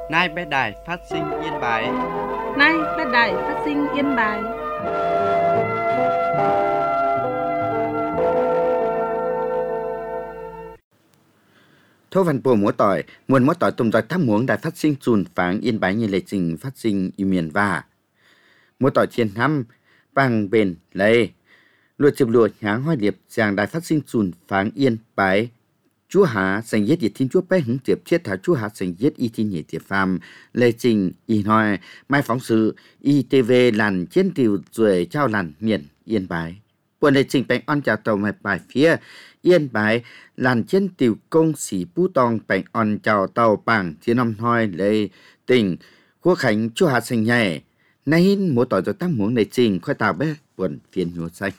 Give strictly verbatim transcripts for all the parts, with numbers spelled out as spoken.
Nay bé đài phát sinh Yên Bái. Nay bé đài phát sinh Yên Bái. Thô văn bùa múa tỏi, muôn múa tỏi tùm dõi thăm muống đài phát sinh chùn pháng Yên Bái như lệ trình phát sinh y miền và. Múa tỏi chiến năm, bằng bền lệ. Luật chụp lùa nháng hoa điệp giàng đài phát sinh chùn pháng Yên Bái. Chúa Hạ sành giết diệt thiên chúa bé hứng tiệp chết thả chúa Hạ sành giết y thiên nhị tiệp phàm lê trình y nói mai phóng sự i tê vê làn chiến tiều rồi trao làn miền Yên Bái. Buồn lê trình bánh on chào tàu mạch bài phía Yên Bái làn chiến tiều công sĩ bú tòng bánh on chào tàu bảng thiên năm hoi lê tỉnh quốc khánh chúa Hạ sành nhẹ nay hin múa tỏi rồi tác muống lê trình khoai tàu bé buồn phiền nhúa xanh.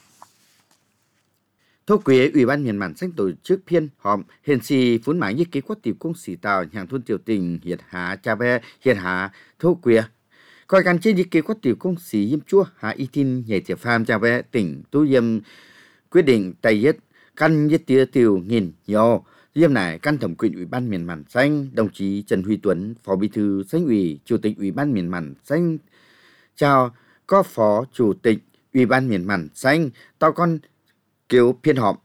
Thô quế Ủy ban miền Mạn Xanh tổ chức phiên họp hiện sĩ phún mãi như kế quát tiểu công sĩ tàu hàng thôn tiểu tình hiệt hạ cha bé hiệt hạ thô quế coi gắn trên như kế quát tiểu công sĩ yếm chúa hạ y tin nhảy tiểu phàm cha bé tỉnh tu yếm quyết định tay yết căn yết tía tiểu nghìn nhiều yếm này căn thẩm quyền Ủy ban miền Mạn Xanh đồng chí Trần Huy Tuấn phó bí thư Xanh ủy chủ tịch Ủy ban miền Mạn Xanh chào có phó chủ tịch Ủy ban miền Mạn Xanh tao con kiểu phiên họp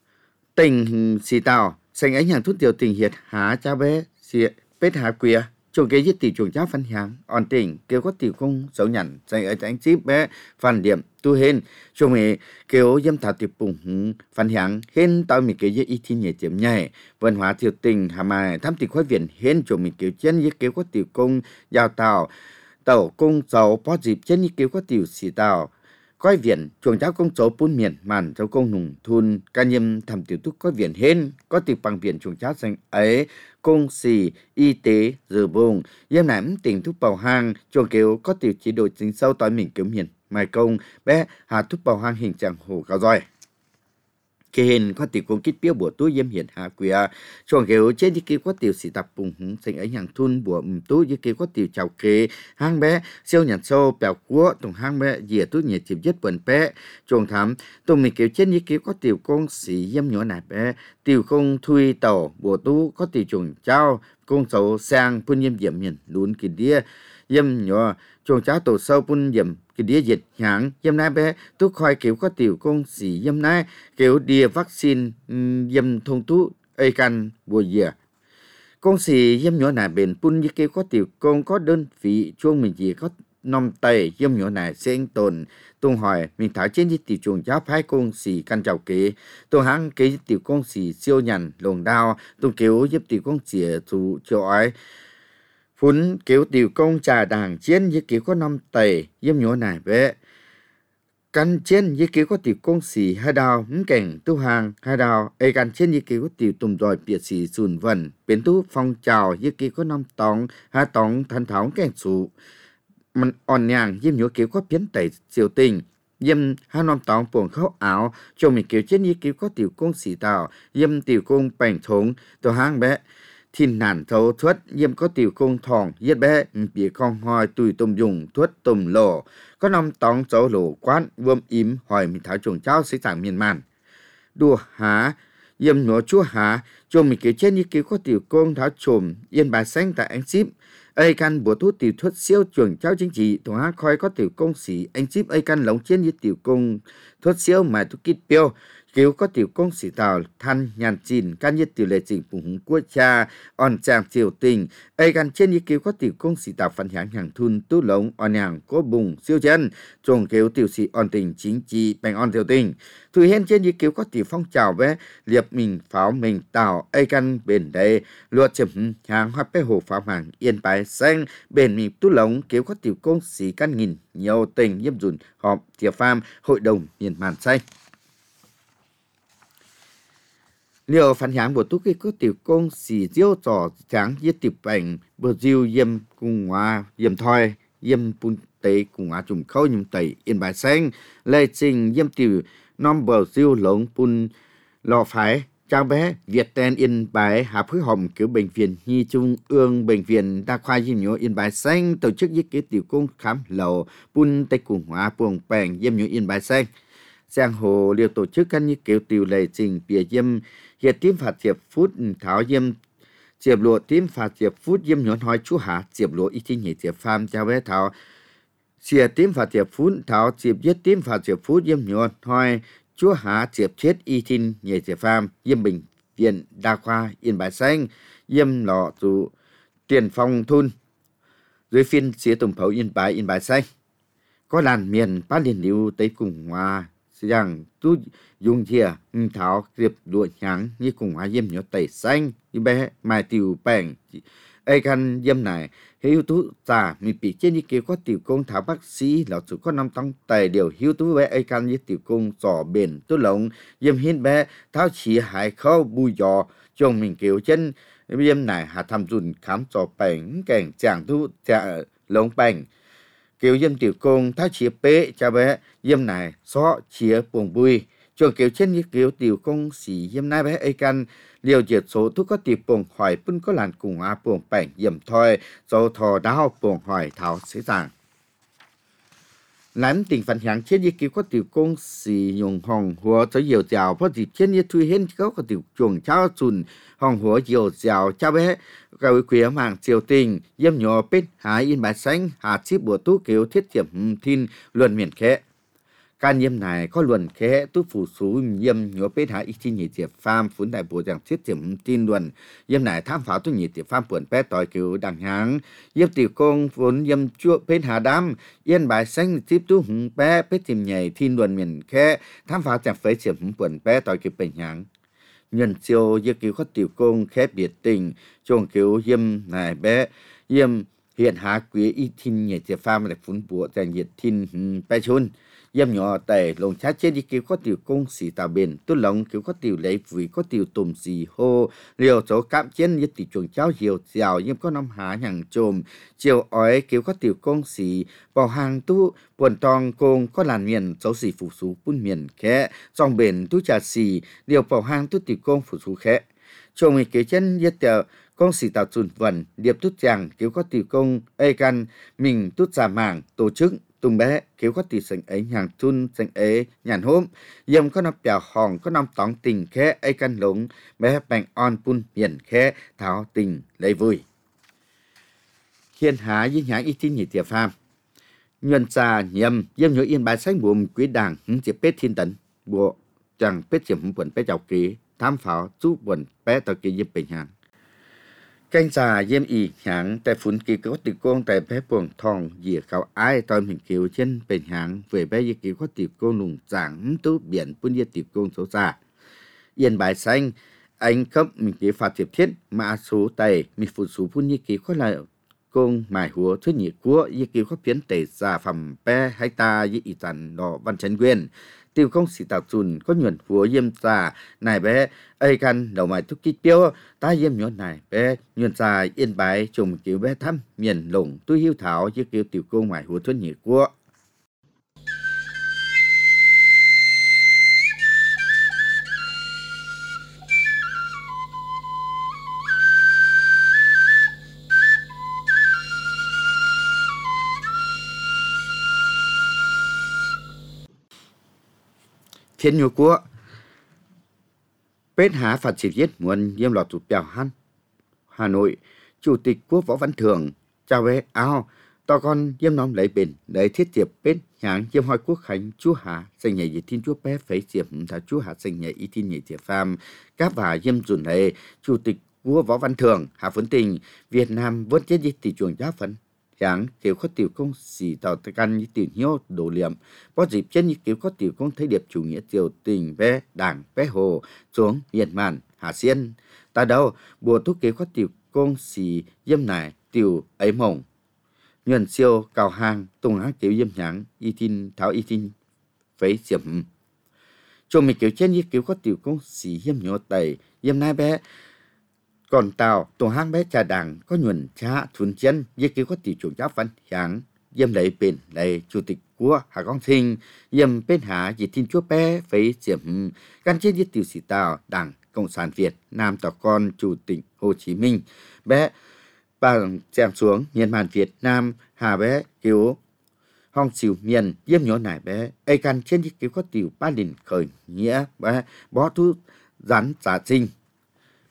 tình xì tàu xanh ánh hàng thuốc tiểu tình hiệt há cha bé xì bết há quìa chung kế giết tỷ chuồng cháu phân hàng on tỉnh kêu có tiểu công xấu nhận xanh ở tránh chip bé phần điểm tu hên chung mì kêu dâm thảo tiểu bùng phân hàng hên tao mì kêu giết y thiên nhảy tiệm nhảy văn hóa tiểu tình hà mai thăm tiểu khói viện hên chung mì kêu chân giết kêu có tiểu công giao tàu tàu công dầu bó dịp chân giết kêu có tiểu xì tàu coi viện chuồng cháu công số bốn miền màn cháu công nùng thun ca nhiêm thầm tiểu túc có viện hên có tiểu bằng viện chuồng cháu xanh ấy công xì y tế giờ bông yếm nãm tỉnh thuốc bào hang chuồng kéo có tiểu chế độ chính sâu tối mình kiếm hiền mai công bé hà thuốc bào hang hình trạng hồ cao roi khi hình có tiểu công kích biểu bùa túi yếm hiền hạ quỷ chuồng kéo trên đi kia có tiểu sĩ tập bùng hứng xanh ấy hàng thun bùa túi như kia có tiểu chào kế hang bé siêu nhặt sâu bèo cua tùng hang bé dìa túi nhiệt chìm nhất bẩn bé chuồng thắm tùng mình kéo trên như kia có tiểu công sĩ yếm nhỏ nải bé tiểu công thui tàu bùa tú có tiểu chuồng trao công xấu sang phun yếm diệm miền lún kỳ đĩa yếm nhỏ chuồng cháu tổ sâu phun yếm cái đĩa dịch nhãn yếm nai bé tú khoi kiểu có tiểu công sĩ yếm nai kiểu đĩa vaccine yếm thông tú ai can bùa dìa công sĩ yếm nhỏ nải bền phun như kiểu có tiểu công có đơn vị chuông mình chỉ có năm tay yếm nhỏ nải sinh tồn tung hỏi mình thảo trên như tiểu chuồng cháu phái công sĩ căn chào kế tung hãng kế tiểu công sĩ siêu nhằn lồng đao tung kiểu yếm tiểu công sĩ chủ chỗ ấy phun kiểu tiểu công trà đàng chiến như kiểu có năm tầy yếm nhỏ nải bé căn chiến như kiểu có tiểu công sĩ hai đào mắm cảnh tu hàng hai đào ai căn chiến như kiểu có tiểu tùm đòi biệt sĩ sùn vần biến tu phong trào như kiểu có năm tóng hai tóng thân tháo cảnh sụ mình on nhàng yếm nhỏ kiểu có biến tẩy siêu tình yếm hai năm tóng buồn khóc áo cho mình kiểu chiến như kiểu có tiểu công sĩ tàu yếm tiểu công bành thống tu hàng bé thiên nản thấu thuất yếm có tiểu công thòng yết bé bị con hoi tùy tùm dùng thuất tùm lộ có năm tóng dấu lộ quán vôm im hỏi mình tháo chuồng cháu sĩ tảng miền màn đùa há yếm nhỏ chúa há cho mình kể trên như kiểu có tiểu công tháo trồm Yên Bái Xanh tại anh ship ai căn bùa thuốc tiểu thuất siêu chuồng cháu chính trị thùng há khoi có tiểu công sĩ anh ship ai căn lóng trên như tiểu công thuất siêu mà thuốc kít piêu kiểu có tiểu công sĩ tàu than nhàn chìn can nhất tiểu lệ trình phùng quốc cha on chàng tiểu tình ai gan trên như kiểu có tiểu công sĩ tàu phản hãng hàng thun tú lống on hàng có bùng siêu chân trồng kiểu tiểu sĩ on tình chính trị bành on tiểu tình thùy hen trên như kiểu có tiểu phong trào bé liệp mình pháo mình tàu ai gan bền đây luật chấm hàng hoa bé hồ pháo hàng Yên Bái Xanh bền mình tú lống kiểu có tiểu công sĩ căn nghìn nhiều tình nhiễm dùn họp tiểu pham hội đồng miền Mạn Xanh liệu phản hãng của tú cái có tiểu công sĩ diêu trò tráng giết tiểu bệnh bờ diêu yếm cùng hóa yếm thoi yếm pun tế cùng hóa chùm khâu nhung tẩy Yên Bái Xanh lê trình yếm tiểu nom bờ diêu lống pun lò phái cháu bé Việt tên Yên Bái hạ phối hòm kiểu bệnh viện Nhi Trung ương bệnh viện đa khoa yếm nhớ Yên Bái Xanh tổ chức giết cái tiểu công khám lầu pun tế cùng hóa buồng bèn yếm nhớ Yên Bái Xanh giang hồ liều tổ chức căn như kiểu tiểu lệ trình bìa yếm hiệp tím phạt hiệp phút tháo yếm Diệp lộ tím phá diệp phút yếm nhọn hỏi chú hạ diệp lộ ý tin nhị diệp phàm cho bé thảo xìa tím phá diệp phút thảo diệp giết tím phá diệp phút yếm nhọn hỏi chú hạ diệp chết ý tin nhị diệp phàm yếm bình viện đa khoa Yên Bái Xanh yếm lọ dù tiền phong thun dưới phiên xía tùng phấu Yên Bái Yên Bái Xanh có làn miền Bát Liên Liêu Tây Cùng Hoa rằng tu dùng thìa thảo diệp đuổi nhắn như cùng hoa yếm nhọn tẩy xanh như bé mai tiểu bèn ai căn yếm này hiếu tú già mình bị trên như kiểu có tiểu công thảo bác sĩ là chủ có năm tông tài điều hiếu tú bé ai căn như tiểu công giỏ bền tú lồng yếm hiên bé tháo chỉ hải khâu bùi giò chồng mình kiểu chân yếm này hà tham dùn khám giỏ bèn cảnh chàng tú chả lồng bèn kiểu yếm tiểu công tháo chỉ bế cho bé yếm này xó chia buồn bùi trường kiểu trên như kiểu tiểu công sĩ yếm này bé ai căn liều diệt số thuốc có tiệp bổng hỏi pun có làn cùng á bổng bảnh yểm thôi dấu thò đáo bổng hỏi thảo sẽ giảng lãnh tình phản響trên như kiểu có tiểu công sĩ dùng hồng hùa cho nhiều dạoเพราะ dịp trên như thui hên có có tiểu chuồng cháo chùn hồng hùa nhiều dạo cho bé gạo quế mạng triều tình yếm nhỏ bên hái Yên Bái Xanh hạt chip bùa tú kiểu thiết tiệm thiên luận miền khẽการเยี่ยมนายก็ล้วนแค่ตู้ฝูสูเยี่ยมหัวเป็ดหาอีกที่หนีเจียบฟาร์มฝุนได้บัวจังเสียเจียมจีนล้วนเยี่ยมนายท่ามฝาตู้หนีเจียบฟาร์มป่วนแป้ต่อยกิวดังหางเยี่ยมติวกงฝนเยี่ยมจั่วเป็ดหาดำเยี่ยนบ่ายแสงจิบตู้หงแป้เป็ดจิมใหญ่ที่ล้วนเหมือนแค่ท่ามฝาจังเฟยเจียมป่วนแป้ต่อยกิวเป็นหางเงินเจียวเยี่ยกิวเขาติวกงแค่เบียดติงจงกิวเยี่ยมนายแป้เยี่ยมเhiệnหาเกวีอีทินใหญ่เจียฟาร์มแต่ฝุนบัวจังเหยียดทินไปชุนยำหยอแต่ลงชัดเจนที่เกี่ยวก็ติวกงสีตาเบนตุ้นหลงเกี่ยวก็ติวไหลฝุ่ยก็ติวตุ่มสีโฮเรียวโจกับเจนยึดติจวงเจ้าเหี่ยวเจียวยิ่งก็นำหาอย่างโจมเจียวอ้อยเกี่ยวก็ติวกงสีปอหางตู้ปวนตองโกงก็ลานเมียนเจ้าสีฝูสูปุ้นเมียนแค่จองเบนตู้จ่าสีเรียวปอหางตู้ติวกงฝูสูแค่ช่วงมีเกี่ยวเจนยึดเดียวcông sĩ tạo chuẩn vận điệp tút chàng kiểu có tiểu công ai căn mình tút giả mảng tổ chức tung bé kiểu có tiểu sành ấy nhàng chun sành ấy nhàn hôm yếm có năm bèo hòn có năm tóng tình khẽ ai căn lống bé bành on pun hiển khẽ tháo tình lấy vui hiền há với nhã y tin nhị tiệp phàm nhuận trà nhầm yếm nhớ Yên Bái Xanh buồm quý đảng hứng chỉ pết thiên tấn bộ chẳng pết chỉ hứng buồn pết chào ký tham pháo giúp buồn pết tờ kỳ yếm bình hàng canh tràเยี่ยมอีกหางแต่ฝุ่นกีก็ติดโกงแต่แพ้ปวงทองเหยียเขาไอ้ตอนเห็นเกี่ยวเช่นเป็นหางเว่ยแพ้ยี่กีก็ติดโกงหนุ่งจางตู้เบี่ยนปุ่นยี่ติดโกงโซซาYên Bái Xanh anh cấp mìnhกีphạt tiệp thiết mà số tayมีฝุ่นสูปุ่นยี่กีก็เลยโกงหมายหัวทุนยี่กัวยี่กีก็เพี้ยนเตะซาฝั่งแพ้ให้ตายี่อีจันดอวันเชนเวียนtiêu công sĩ tạo chùn có nhuận hùa yếm trà này bé ai căn đầu mày thúc kích tiêu ta yếm nhuận này bé nhuận trà Yên Bái trùng kiểu bé thăm miền lồng tôi hiếu thảo với kiểu tiểu công mày hùa thuần nhị của thiên nhu của Pết há phạt chỉ giết nguồn yếm lọt tụt bèo han Hà Nội chủ tịch quốc Võ Văn Thưởng chào bé ao to con yếm nóm lấy bền để thiết tiệp pết nháng yếm hỏi quốc khánh chúa hạ sinh nhảy dịch thiên chúa bé phấy diệp thà chúa hạ sinh nhảy y thiên nhảy diệp phàm các và yếm dùn này chủ tịch quốc Võ Văn Thưởng hạ phấn tình Việt Nam vớt chết dịch tỷ chuồng giá phấn hãng kiểu có tiểu công sĩ tạo căn như tiểu hiếu đồ liệm có dịp chân như kiểu có tiểu công thấy điệp chủ nghĩa triều tình bé đảng bé hồ xuống Nhật Màn Hà Xiên ta đâu bùa thuốc kiểu có tiểu công sĩ yếm này tiểu ấy mộng nhuận siêu cào hàng tung hãng kiểu yếm nhãng y tin tháo y tin phấy diệp cho mình kiểu chân như kiểu có tiểu công sĩ yếm nhỏ tẩy yếm nai bé còn tàu tổ hang bé trà đảng có nhuận cha thuần chân với kiểu có tỷ chủ giáo văn hạng yếm lấy bên lấy chủ tịch của Hà Quang Sinh yếm bên hạ dị thiên chúa bé phấy diệm căn chết với tiểu sĩ tàu đảng cộng sản Việt Nam tàu con chủ tịch Hồ Chí Minh bé bằng xem xuống miền màn Việt Nam hà bé kiểu hong xỉu miền yếm nhỏ nải bé ai căn chết với kiểu có tiểu ba đình khởi nghĩa bé bó thu rắn giả sinh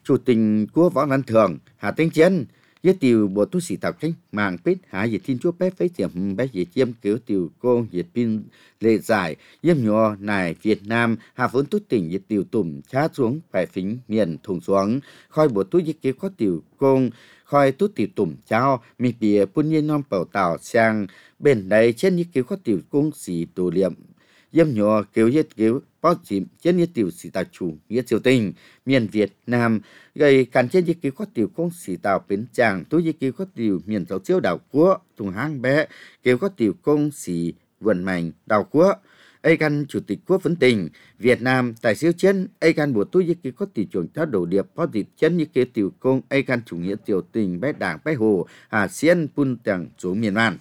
chủ tình của Võ Văn Thường, Hà Tĩnh Chiến, với tiểu bộ tu sĩ tạo cách mạng bít hạ diệt thiên chúa bé phế tiệm bé diệt chiêm kiểu tiểu cô diệt pin lệ giải yếm nhỏ này Việt Nam hà vốn tu tỉnh diệt tiểu tùm chá xuống phải phính miền thùng xuống khoi bộ tu diệt kiểu có tiểu công khoi tu tiểu tùm chao mi bìa pun nhiên non bảo tàu sang bên đây trên như kiểu có tiểu công sĩ tù liệm yếm nhỏ kiểu yết kiểu bó chìm trên như tiểu sĩ tạo chủ nghĩa triều tình miền Việt Nam gây cản trên như kiểu có tiểu công sĩ tạo bến tràng tu như kiểu có tiểu miền giáo chiếu đảo quốc thùng hang bé kiểu có tiểu công sĩ vườn mảnh đảo quốc ai căn chủ tịch quốc vấn tình Việt Nam tại siêu chân ai căn bộ tu như kiểu có tiểu trưởng tháo đổ điệp có dịp chân như kiểu tiểu công ai căn chủ nghĩa triều tình bé đảng bé hồ hà xiên pun tàng chủ miền Nam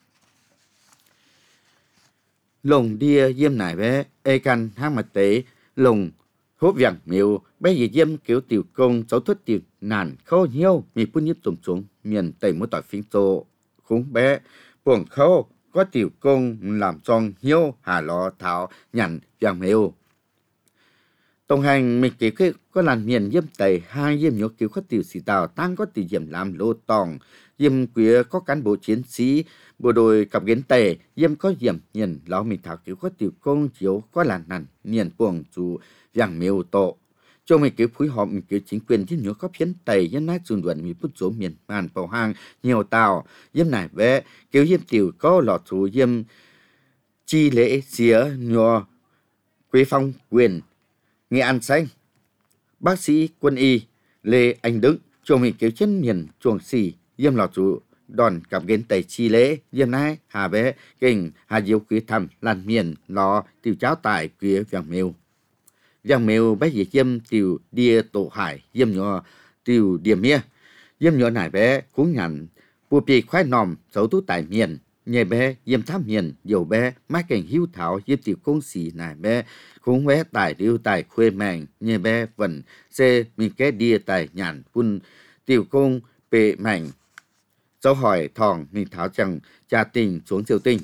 lồng đia diêm nải bé ê căn hang mặt tế lồng hốp vàng miêu bé gì diêm kiểu tiểu công cháu thất tiểu nản khâu nhiêu mi pun nhất tụm xuống miền tây mỗi tỏi phinh tô khúng bé buồng khâu có tiểu công làm tròn nhiêu hà lò thảo nhằn vàng miêu tổng hành mình kiểu cái có làn miền diêm tây hai diêm nhớ kiểu có tiểu sĩ tàu tăng có tiểu diêm làm lô tòng diêm quía có cán bộ chiến sĩ bộ đội cặp kiến tề diêm có diệm nhìn lão mình thảo kiểu có tiểu công chiếu có làn nằn nhìn buồng chủ vàng miêu tổ cho mình kiểu phối hợp mình kiểu chính quyền chứ nhớ có phiến tây dân nát xuân luận mình bút số miền màn bầu hang nhiều tàu diêm này bé kiểu diêm tiểu có lọt chủ diêm chi lễ xía nhỏ quế phong quyền Nghệ An Xanh bác sĩ quân y Lê Anh Đức cho mình kiểu chân miền chuồng xì diêm lọt chủ đòn cặp kiến tây chi lễ diêm nai hà bé kinh hà diệu quý thầm làn miền lò tiểu cháo tài quý vàng miêu vàng miêu bé gì diêm tiểu đia tổ hải diêm nhỏ tiểu điểm mía diêm nhỏ nải bé cũng nhận bùa bì khoai nòm xấu tú tại miền nhẹ bé diêm tháp miền dầu bé mái cảnh hữu thảo diêm tiểu công sĩ nải bé cũng bé tài điêu tài khuê mèng nhẹ bé vẫn xê mình cái đia tài nhàn phun tiểu công bệ mảnh dấu hỏi thòng mình tháo chẳng trà tình xuống triều tình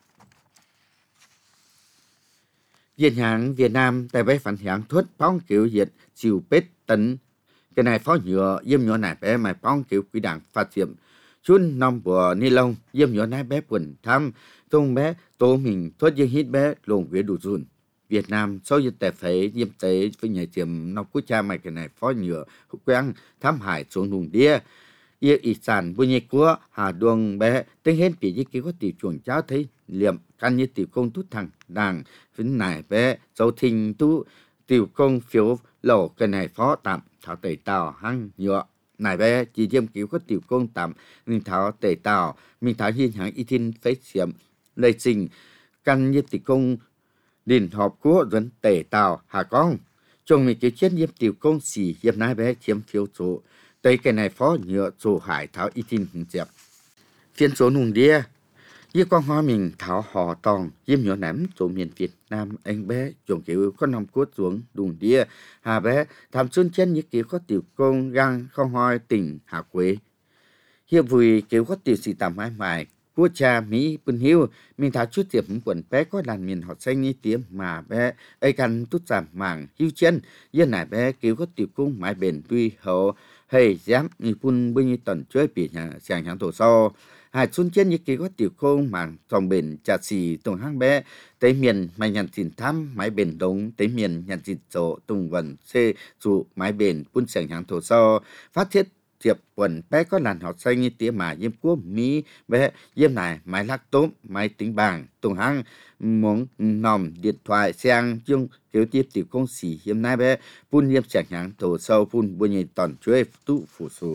Việt Hán Việt Nam tại bé phản hãng thuất phong kiểu diệt chiều bết tấn cái này phó nhựa diêm nhỏ này bé mày phong kiểu quý đảng phát triển chun năm bùa ni lông diêm nhỏ này bé quần thăm tung bé tố mình thuất diêm hít bé lồng với đủ dùn Việt Nam sau diệt tệ phế diêm tế với nhà tiềm nông quốc cha mày cái này phó nhựa quen thăm hải xuống vùng đĩa yêu ý sản bùi nhẹ của hà đường bé tính hết bị như kia có tiểu chuồng cháu thấy liệm căn như tiểu công tút thằng đàng vĩnh này bé dấu thình tu tiểu công phiếu lẩu cái này phó tạm thảo tẩy tàu hăng nhựa này bé chỉ diêm kiểu có tiểu công tạm mình thảo tẩy tàu mình thảo hiên hãng y thiên phế xiêm lây sinh căn như tiểu công đình họp của dẫn tẩy tàu hà con trong mình kiểu chết diêm tiểu công xì diêm này bé chiếm phiếu số tây cái này phó nhựa chỗ hải thảo y tin hình dẹp phiên số nùng đĩa với con hoa mình thảo hò tòng diêm nhỏ nắm chỗ miền Việt Nam anh bé chuồng kiểu có nòng cốt xuống đùng đĩa hà bé tham xuân chân như kiểu có tiểu công găng không hoi tỉnh hà quế hiệp vui kiểu có tiểu sĩ tạm mãi mãi của cha Mỹ bưng hiu mình thảo chút tiệp quần bé có làn miền họ xanh như tiếng mà bé ấy căn tút giảm mảng hiu chân yên này bé kiểu có tiểu công mãi bền tuy hậu hay dám như phun bao nhiêu tần chơi bị nhà sàng hàng tổ sau hai xuân trên như kia có tiểu công mảng trồng bền trà xì tùng hang bé tới miền mày nhàn xin thăm mái bền đống tới miền nhàn xin sổ tùng vần xê trụ mái bền phun sàng hàng tổ sau phát thiết thiệp quần bé có làn họ xanh như tía mà diêm quốc Mỹ bé diêm này máy lắc tốt máy tính bảng tùng hang muốn nòng điện thoại sang chung kiểu tiếp tiểu công sĩ hiếm nay bé phun diêm sàng hàng tổ sau phun bùi nhị toàn chuối tụ phủ sù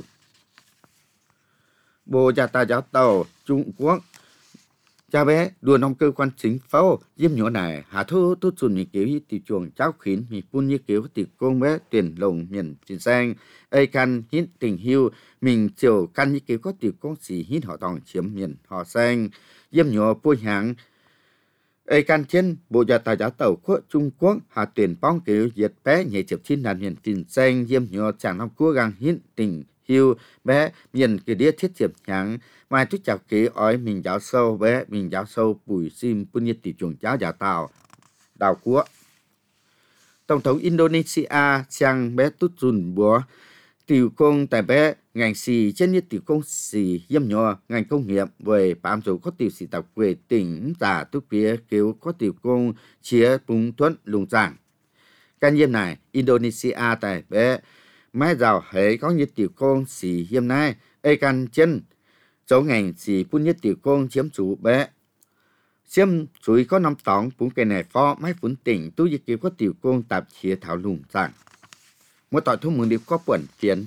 bộ gia ta giáo tàu Trung Quốc cha bé đùa nông cơ quan chính phủ diêm nhỏ này hà thu tốt xuân như kiểu tiểu chuồng cháu khuyến mi phun như kiểu tiểu công bé tiền lồng miền tiền sang ai căn hít tình hiu mình chiều căn như kiểu có tiểu công sĩ hít họ tòng chiếm miền họ sang diêm nhỏ bôi hàng ai căn trên bộ gia ta giáo tàu quốc Trung Quốc hà tuyển bóng kiểu diệt bé nhảy chụp chín đàn miền tiền sang diêm nhỏ chẳng nông quốc gang hít tình hiu bé miền cái đĩa thiết diệp nhàng mai chút chào kỹ ói mình giáo sâu bé mình giáo sâu bùi sim pun nhiệt tỷ chuồng giáo giáo tàu đào quốc tổng thống Indonesia sang bé tút dùn búa tiểu công tại bé ngành xì trên như tiểu công xì yếm nhỏ ngành công nghiệp về bám dấu có tiểu xì tập về tỉnh giả tu phía kiểu có tiểu công chia bùng thuận lùng giảng. Căn yếm này Indonesia tại bé máy giàu hệ có như tiểu công xì yếm này ê căn chân dấu ngành xì phun như tiểu công chiếm chủ bé chiếm chuối có năm tỏng bún cây này phó máy phun tỉnh tu như kiểu có tiểu công tạp chia thảo lùng giảng. Mỗi tội thu mừng điệp có quẩn phiến.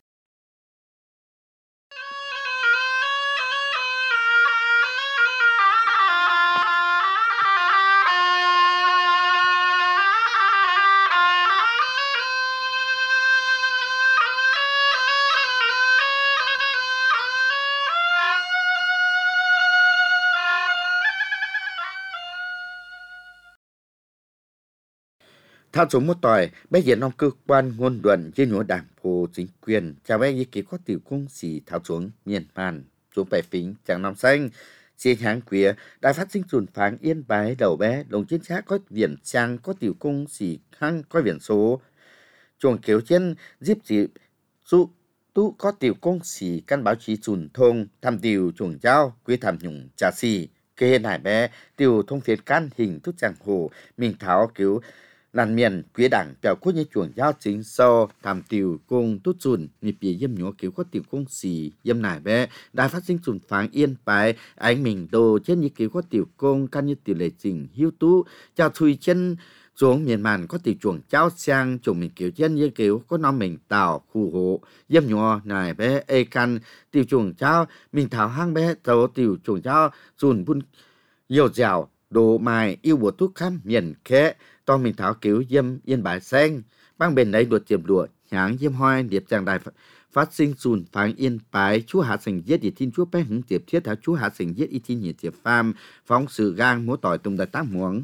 Thao chúng một tỏi, bây giờ trong cơ quan ngôn luận với nhổ đảng phố chính quyền, chào bé ý kiến có tiểu công sĩ thao xuống miền Màn, xuống bè phính, chẳng nòng xanh, trên hàng quía, đã phát sinh trùn pháng yên bái đầu bé, đồng chiến xác có viễn trang có tiểu công sĩ khăn có viễn số. Chuồng kéo trên giúp chỉ dụ tu có tiểu công sĩ căn báo chí trùn thông, tham tiểu chuồng giao, quy tham nhũng trà xì, kê nải bé, tiểu thông phiến can hình thức chẳng hồ, mình tháo cứu làn miền quế đảng bèo cốt như chuồng giao chính so tham tiểu công tốt chùn nhịp bìa yếm nhỏ kiểu có tiểu công xì yếm nải bé đã phát sinh chùn pháng yên bái ánh mình đồ trên như kiểu có tiểu công căn như tiểu lệ trình hiếu tú chào thui chân xuống miền Màn có tiểu chuồng cháo sang chuồng mình kiểu chân như kiểu có nom mình tàu khu hộ yếm nhỏ nải bé ê căn tiểu chuồng cháo mình thảo hang bé tàu tiểu chuồng cháo chùn bún nhiều dẻo đồ mài yêu bùa thuốc khám miền khẽ to mình thảo kiểu yếm yên bái xanh bang bên đấy đuột tiệm đùa nháng yếm hoai điệp trang đài phát sinh sùn pháng yên bái chúa hạ sành giết đi thiên chúa bé hứng tiệp thiết thảo chúa hạ sành giết y thiên nhiệt tiệp pham phóng sự gang múa tỏi tung đại tác muống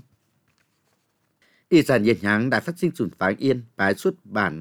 y sản nhiệt nháng đại phát sinh sùn pháng yên bái xuất bản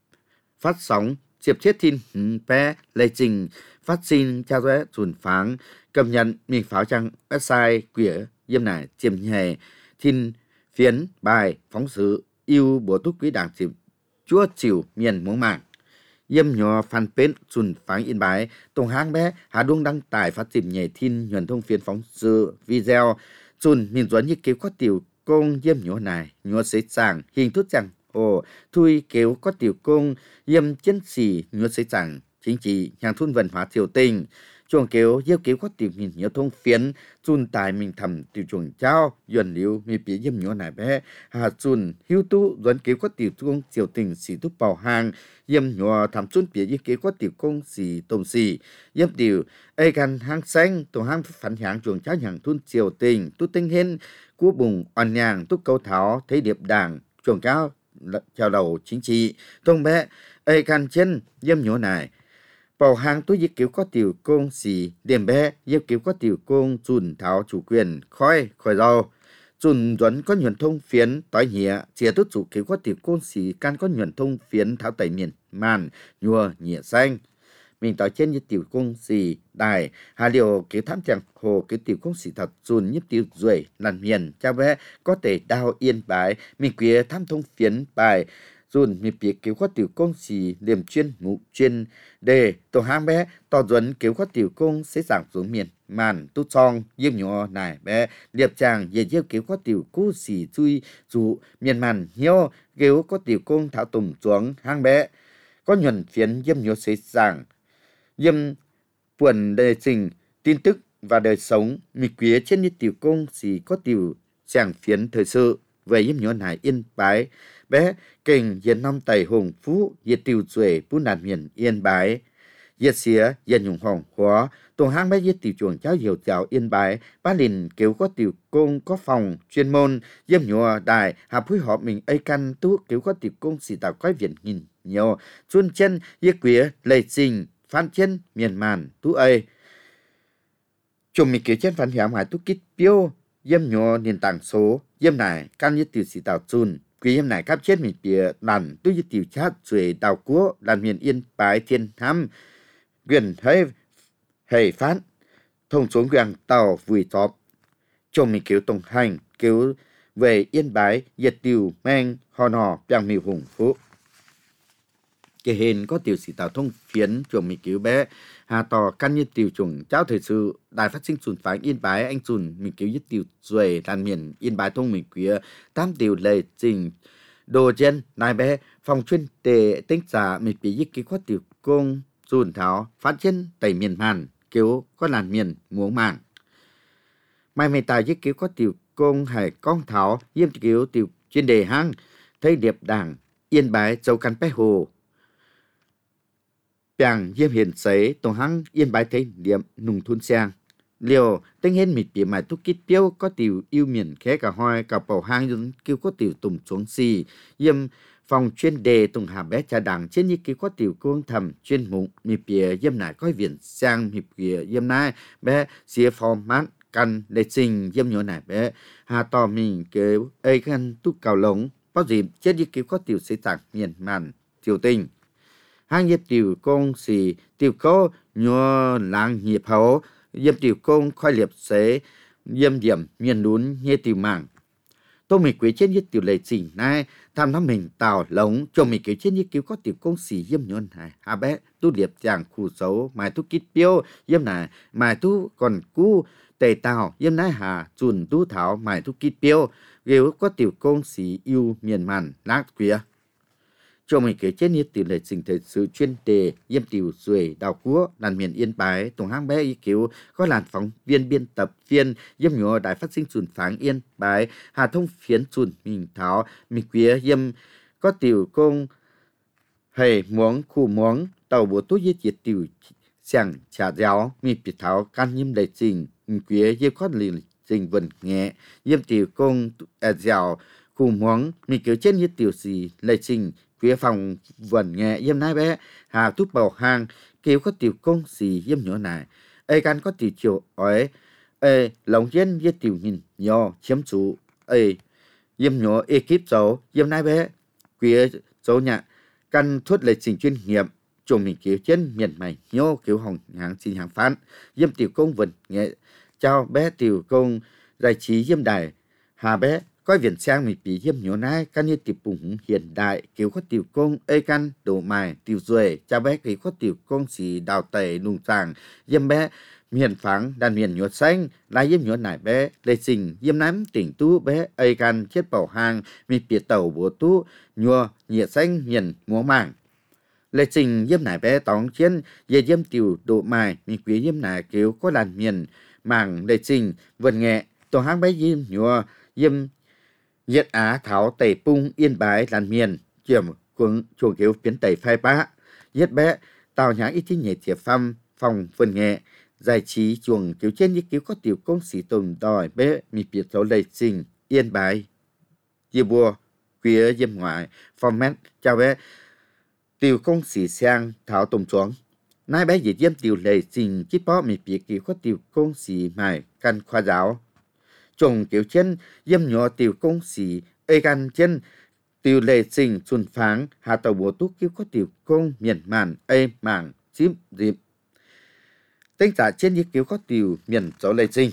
phát sóng tiệp thiết thiên hứng bé lê trình phát sinh trao rẽ sùn pháng cầm nhận mình pháo trang website quỉa yếm nải tiềm nhề thiên phiến bài phóng sự yêu bổ túc quý đảng chịu chúa chịu miền muống mạng yếm nhỏ fanpage sùn pháng yên bái tổng hang bé hà đuông đăng tải phát dịp nhảy thiên nhuận thông phiến phóng sự video sùn miền duẩn như kéo có tiểu công yếm nhỏ này nhỏ xế chẳng hình thức chẳng ồ thui kéo có tiểu công yếm chân xì nhỏ xế chẳng chính trị hàng thun văn hóa triều tình chuồng kéo yêu kéo có tiểu mình nhớ thông phiến chun tài mình thầm tiểu chuồng trao dần liu mi bía yếm nhỏ này bé hà chun hiu tu dần kéo có tiểu chuồng triều tình xì tu bảo hàng yếm nhỏ thầm chun bía yêu kéo có tiểu công xì tôm xì yếm tiểu ai gan hang xanh tổ hang phản hàng chuồng trao hàng thun triều tình tu tinh hen cú bùng oan nhàng tu câu tháo thấy điệp đảng chuồng trao chào đầu chính trị thông bé ai gan chân yếm nhỏ này bảo hàng tôi yêu kiểu có tiểu công xì điểm bé yêu kiểu có tiểu công chùn tháo chủ quyền khói khỏi rau chùn duẩn có nhuận thông phiến tỏi nhẹ chia tốt chủ kiểu có tiểu công xì can có nhuận thông phiến tháo tẩy miền Màn nhua nhẹ xanh mình tỏi trên như tiểu công xì đài hà liệu kiểu thám chẳng hồ kiểu tiểu công xì thật chùn như tiểu ruồi làn miền cha bé có thể đào yên bái mình quía thám thông phiến bài dùn mi bía kiểu có tiểu công xì điểm chuyên ngụ chuyên đề tổ hang bé tỏ duẩn kiểu có tiểu công sẽ giảng xuống miền Màn tu song yếm nhỏ nải bé điệp chàng về yêu kiểu có tiểu cú xì chui dụ miền Màn hiếu kiểu có tiểu công thảo tùng xuống hang bé có nhuận phiến yếm nhỏ sẽ giảng yếm buồn đề trình tin tức và đời sống mi quía trên như tiểu công xì có tiểu giảng phiến thời sự về yếm nhỏ nải yên bái bé kênh yên năm tẩy hùng phú yết tiêu duệ bún đàn miền yên bái yết xía yên nhung hồng hóa tổ hang bé yết tiểu chuồng cháo hiểu cháo yên bái ba lìn kiểu có tiểu công có phòng chuyên môn yếm nhua đài hợp phối hợp mình ai căn tú kiểu có tiểu công xì tạo quái viện nghìn nhiều chuôn chân yết quía lệ trình phan chân miền Màn tú ơi chùm mình kiểu chân phản hiểm hải tú kít piêu yếm nhua nền tảng số yếm này căn yết tiểu xì tạo chun quý em này cáp chết mình bìa đàn tôi như tiểu chát rồi đào cúa đàn miền yên bái thiên thăm quyền thấy hề phát thông xuống quyền tàu vùi tọp chồng mình kiểu tổng hành kiểu về yên bái diệt tiểu men hò nò bằng miêu hùng phú cái hình có tiểu sĩ tạo thông phiến chuồng mì cứu bé hà tò căn như tiểu chuồng cháu thời sự đài phát sinh sùn phán Yên Bái anh sùn mì cứu nhất tiểu duệ đàn miền Yên Bái thông mì quía tám tiểu lệ trình đồ chân nài bé phòng chuyên đề tính giả mì bí nhất ký có tiểu công sùn tháo phát chân tẩy miền màn cứu có làn miền muống màng mai mày tài nhất cứu có tiểu công hải con tháo yếm cứu tiểu chuyên đề hang thấy điệp đảng Yên Bái châu căn bé hồ bèng yếm hiền sấy tổng hăng Yên Bái thấy điểm nùng thun sang liều tính hết mịt bìa mài thúc kít tiêu có tiểu yêu miền khé cả hoi cả bầu hang dân kêu có tiểu tùng xuống xì yếm phòng chuyên đề tùng hà bé trà đảng trên như kêu có tiểu công thầm chuyên mụng mịt bìa yếm nải coi viện sang mịt bìa yếm nai bé xìa phò mát căn để trình yếm nhỏ nải bé hà tò mình kêu ấy căn túc cào lống có dịp chết như kêu có tiểu xây tạc miền màn tiểu tình hang yếm tiểu công xì tiểu có nhỏ làng hiệp hậu yếm tiểu công khoai liệp xế yếm điểm miền lún như tiểu mảng tôi mình quý trên như tiểu lệ trình này tham nó mình tàu lống cho mình quý trên như cứu có tiểu công xì yếm nhon này hà bé tu liệp chàng khu xấu mài tu kít piêu yếm này mài tu còn cú tề tàu yếm nái hà chùn tu thảo mài tu kít piêu ghiếu có tiểu công xì yêu miền màn lát quía cho mình kể trên như tiểu lệ trình thời sự chuyên đề yếm tiểu duệ đào cúa đàn miền Yên Bái tổng hang bé y cứu có làn phóng viên biên tập viên yếm nhỏ đài phát sinh sùn pháng Yên Bái hà thông phiến sùn mình tháo mình quía yếm có tiểu công hề muống khu muống tàu bộ tốt yết diệt tiểu sàng trả giáo mình bị tháo can yếm lệ trình mình quía yếm có lì trình vần nhẹ yếm tiểu công à dẻo khu muống mình cứu trên như tiểu gì lệ trình phía phòng vần nghe yếm nái bé hà tút bầu hang kêu có tiểu công xì yếm nhỏ này ê can có tiểu chiều ấy ê lòng dân với tiểu nhìn nhỏ chiếm chủ ê yếm nhỏ ekip dấu yếm nái bé phía dấu nhạc căn thuất lệ trình chuyên nghiệp chồng mình kêu trên miền mày nhô kêu hồng hàng xin hàng phán yếm tiểu công vần nghe chào bé tiểu công giải trí yếm đài hà bé coi viện sang mình bị yếm nhỏ nái căn như tiểu bùng hiện đại kiểu có tiểu công ê căn đồ mài tiểu duệ cha bé kiểu có tiểu công xì đào tẩy nung tràng yếm bé miền phẳng đàn miền nhỏ xanh lại yếm nhỏ nải bé lệ trình yếm nắm tỉnh tú bé ê căn chết bảo hàng mình bị tàu bộ tú nhua nhiệt xanh miền múa màng lệ trình yếm nải bé tóng chiến về yếm tiểu đồ mài mình quý yếm nải kiểu có làn miền màng lệ trình vần nghệ tổ hang bé yếm nhua yếm Nhiệt Á tháo tẩy pung Yên Bái làn miền chiếm cuống chuồng kiếu biến tẩy phai bá yết bé tàu nhãng ít nhẹ thiệp phăm phòng vườn nghệ giải trí chuồng kiếu trên như kiếu có tiểu công sĩ tồn đòi bé mi biệt dấu lệ trình Yên Bái dìa bùa quía dìm ngoại format chào bé tiểu công sĩ sang tháo tùng chuống nai bé dì diêm tiểu lệ trình chít bó mi biệt kiếu có tiểu công sĩ mài căn khoa giáo chồng kiểu chân yếm nhỏ tiểu công sĩ ê gan chân tiểu lệ trình xuân pháng hà tàu bộ túc kiếu có tiểu công miền màn ê mảng chím dịp tính giả trên như kiếu có tiểu miền dấu lệ trình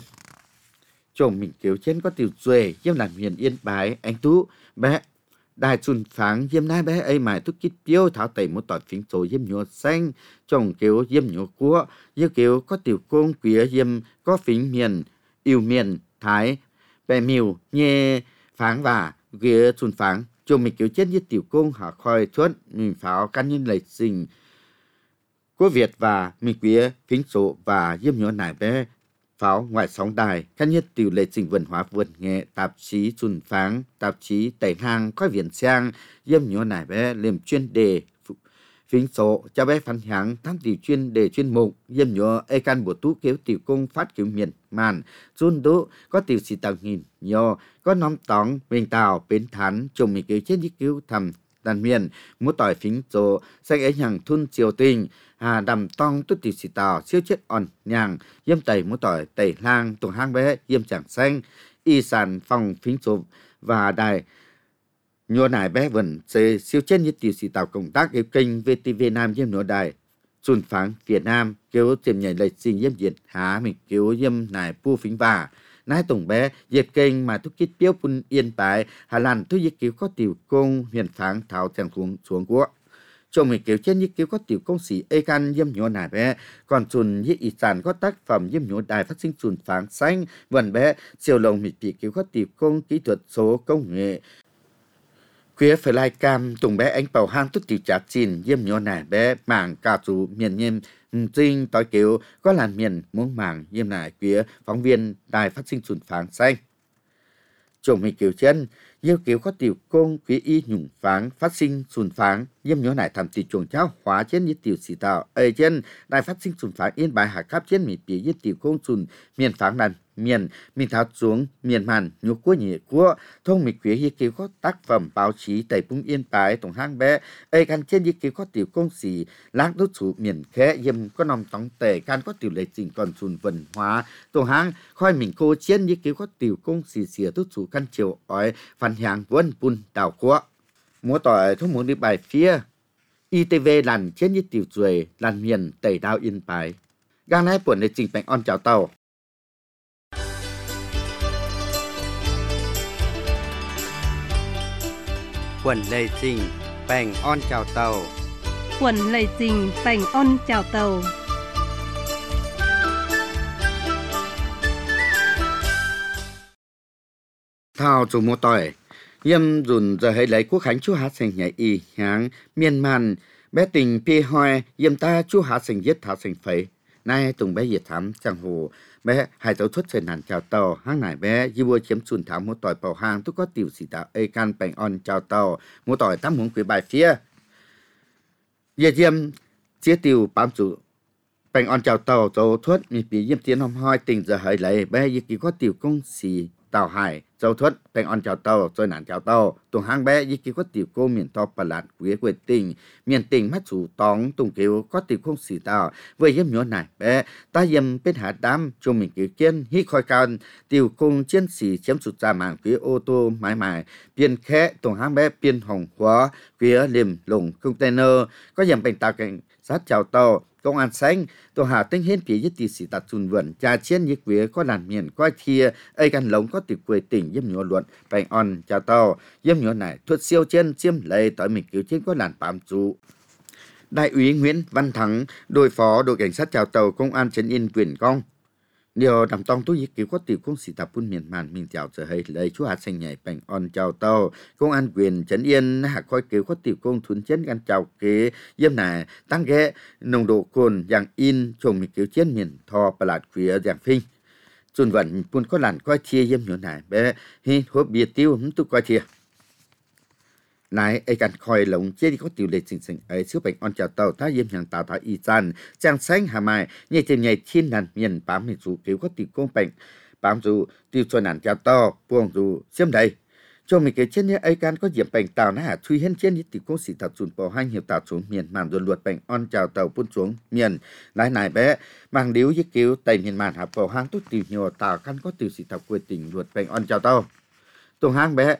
chồng mình kiểu chân có tiểu duệ yếm làm miền Yên Bái anh tú bé đài xuân pháng yếm nái bé ê mài túc kít piêu tháo tẩy một tọt phím số yếm nhỏ xanh chồng kiểu yếm nhỏ cua yếm kiểu có tiểu công quía yếm có phím miền yêu miền Thái bè miều nhẹ pháng và ghế xuân pháng cho mình kiểu chết như tiểu công hạ khoi thuất mình pháo căn nhân lệ trình của Việt và mình quía phính số và yếm nhỏ nải bé pháo ngoại sóng đài căn nhất tiểu lệ trình văn hóa vượt nghệ tạp chí xuân pháng tạp chí tẩy hàng coi viện sang yếm nhỏ nải bé liềm chuyên đề phính số cho bé phán hãng tham tiểu chuyên đề chuyên mục yếm nhỏ ê can bộ tú kéo tiểu công phát kiểu miền màn xuân đỗ có tiểu sĩ tầng nghìn nhỏ có nóm tóng mình tàu bến thán chồng mình kéo trên đi cứu thầm đàn miền múa tỏi phính số xanh ấy nhằng thun triều tình hà đầm tong tốt tiểu sĩ tàu siêu chết on nhàng yếm tẩy múa tỏi tẩy lang tổ hang bé yếm chẳng xanh y sản phòng phính số và đài nhua nải bé vần xê siêu chân như tiểu sĩ tàu công tác yêu kênh vê tê vê Nam yếm nửa đài xuân pháng Việt Nam kêu tiềm nhảy lệ trình yếm diệt há mình kêu yếm nải pu phính và nái tổng bé diệt kênh mà thúc kít piếu pun Yên Bái Hà Lan thu diệt kêu có tiểu công huyền pháng tháo thèn xuống xuống của Trong mình kiểu trên như kiểu có tiểu công sĩ ê can yếm nhỏ nải bé, còn chùn như ý sản có tác phẩm yếm nhỏ đài phát sinh chùn pháng xanh, vần bé, siêu lồng mịt bị kiểu có tiểu công kỹ thuật số công nghệ. Quế phải lai cam tùng bé anh bầu hang tốt tiểu trả chín yếm nhỏ nải bé, mảng cà chủ miền nhiêm, trinh tối kiểu có làn miền muốn mảng yếm nải quế phóng viên đài phát sinh chùn pháng xanh. Trong mình kiểu chân, yêu kiểu có tiểu công quý y nhung pháng phát sinh sùn pháng, yếm nhớ nải thầm tỷ chuồng cháo hóa trên như tiểu sĩ tạo. Ê chân, đài phát sinh sùn pháng yên bài hạ khắp trên mỉ bì yết tiểu công sùn, miền pháng đàn, miền, mình tháo xuống, miền màn, nhục của nhị của, thông mình quý y kiểu có tác phẩm báo chí tẩy bung yên bài tổng hang bé. Ê căn trên y kiểu có tiểu công sĩ, láng đốt chủ miền khẽ yếm có nòng tóng tệ, can có tiểu lệ trình còn sùn vần hóa, tổng hang, khoi mình cô trên y kiểu có tiểu công sĩ xìa đốt chủ căn chiều ói, phản hàng vân bùn đảo quốc. Múa tỏi thông muốn đi bài phía i tê vê làn trên như tiểu ruồi làn miền tẩy đao yên bài. Gang này buồn để trình bánh on chào tàu. Quần lê trình bánh on chào tàu. Quần lầy trình bánh on chào tàu. Thao chủ múa tỏi. Yêm dùn giờ hãy lấy quốc khánh chú hát sinh nhảy y háng miền màn bé tình pi hoi yêm ta chú hát sinh yết thảo sinh phẩy nay tùng bé yết thắm chẳng hồ bé hai dấu thuất trên nàn chào tàu hang nải bé y bua chiếm chùn thảo một tỏi bầu hang tôi có tiểu sĩ tạo ê can bánh on chào tàu một tỏi tám muốn quý bài phía yết yêm chia tiểu bám chủ bánh on chào tàu dấu thuất mi bị yêm tiến hòm hoi tình giờ hãy lấy bé y kỳ có tiểu công sĩ tàu hải dấu thuất bánh on chào tàu rồi nản chào tàu tùng hang bé y kỳ có tiểu cô miền to bà lạt quế quê tình miền tình mắt chủ tóng tùng kiều có tiểu không xì tàu với yếm nhỏ nải bé ta yếm bên hạ đám cho mình kiều kiên hít khói cao tiểu công chiến sĩ chiếm sụt ra mạng quế ô tô mãi mãi biên khẽ tùng hang bé biên hồng hóa quế liềm lồng container có yếm bánh tàu cảnh sát chào tàu công an xanh tổ hà tinh hiến phía nhất tỷ sĩ tạt chùn vườn trà chiến như quế có làn miền coi thia ấy căn lống có tiểu quê tỉnh yếm nhỏ luận bánh on chào tàu yếm nhỏ này thuật siêu trên chiêm lấy tới mình cứu trên có làn bám trụ. Đại úy Nguyễn Văn Thắng đội phó đội cảnh sát chào tàu công an trấn Yên quyền công điều nằm trong túi cứu có tiểu công sĩ tập quân miền màn mình chào giờ hay lấy chú hạt xanh nhảy bánh on chào tàu công an quyền trấn Yên hạ coi cứu có tiểu công thuần chiến gan chào kế yếm này tăng ghé nồng độ cồn dạng in chồng mình cứu chiến miền thò bà lạt quỷ dạng phinh chun vận quân có làn coi chia yếm nhỏ này bé hi hộp bia tiêu hứng tôi coi chia này ai cần khoi lồng chế đi có tiểu lệ sinh sinh ấy sứ bệnh on chào tàu ta yếm hàng tàu ta y chan trang xanh hà mai nhảy trên nhảy thiên đàn miền bám miền dù cứu có tiểu công bệnh bám dù tiểu cho nàn chào tàu buông dù xiêm đầy cho mình cái trên nhảy ai cần có diệm bệnh tàu na thui hen trên như tiểu công sĩ tàu chun bỏ hai nhiều tàu xuống miền màn rồi luật bệnh on chào tàu buôn xuống miền lại này bé mang điếu với cứu tây miền màn hạ bỏ hang tốt tiểu nhiều tàu căn có tiểu sĩ tàu quê tỉnh luật bệnh on chào tàu tùng hang bé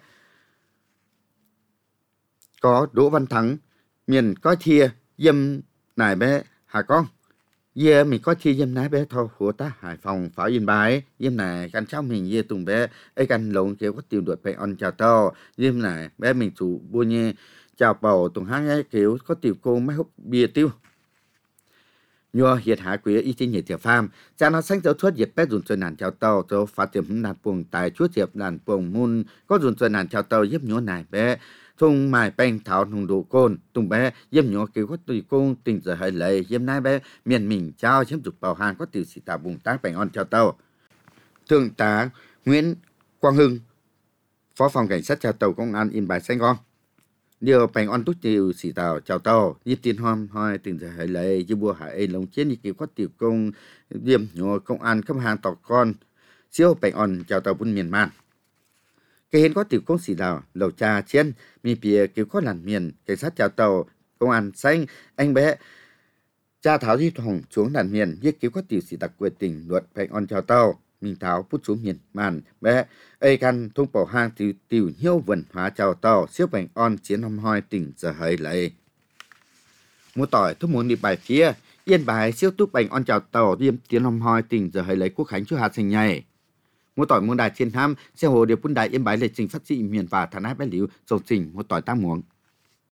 có Đỗ Văn Thắng miền coi thia yếm nải bé hà con ye mình coi thia yếm nải bé thâu của ta Hải Phòng pháo Yên Bái yếm này căn cháu mình ye tùng bé ấy căn lồng kiểu có tiêu đuổi bé on chào tàu yếm này bé mình chủ bua nhé chào bầu tùng hang ấy kiểu có tiêu cô mấy hút bia tiêu nhua hiệt hạ quỷ y chính nhiệt tiểu phàm cha nó xanh dấu thuốc diệt bé dùng chơi nàn chào tàu dấu phá tiệm nàn buồng tài chúa diệp nàn buồng mun có dùng chơi nàn chào tàu yếm nhua này bé thùng mài bánh thảo nồng độ cồn tùng bé yếm nhỏ kiểu có tùy công tình giờ hay lấy yếm nai bé miền mình trao chiếm dục bảo hàng có tiểu sĩ tạo bùng tác bánh on chào tàu thượng tá Nguyễn Quang Hưng phó phòng cảnh sát chào tàu công an Yên Bái Sài Gòn điều bánh on túc tiểu sĩ tạo chào tàu yếm tiền hôm hoi tình giờ hay lấy yếm bùa hải lồng chiến như kiểu có tiểu công yếm nhỏ công an cấp hàng tàu con siêu bánh on chào tàu buôn miền man cái hiện có tiểu công sĩ đào lầu trà trên mi bìa kiểu có làn miền cảnh sát chào tàu công an xanh anh bé cha tháo di thòng xuống làn miền viết kiểu có tiểu sĩ đặc quyền tỉnh luật bánh on chào tàu mình tháo bút xuống miền màn bé ấy căn thông bảo hang tiểu tiểu nhiêu vần hóa chào tàu siêu bánh on chiến hom hoi tỉnh giờ hơi lấy mua tỏi thuốc muốn đi bài phía Yên Bái siêu túc bánh on chào tàu diêm tiến hom hoi tỉnh giờ hơi lấy quốc khánh chú hạt sinh nhảy một tỏi muôn đài trên ham xe hồ điều quân đài Yên Bái lệ trình phát sĩ miền và thả nát bé liu dầu trình một tỏi tam muống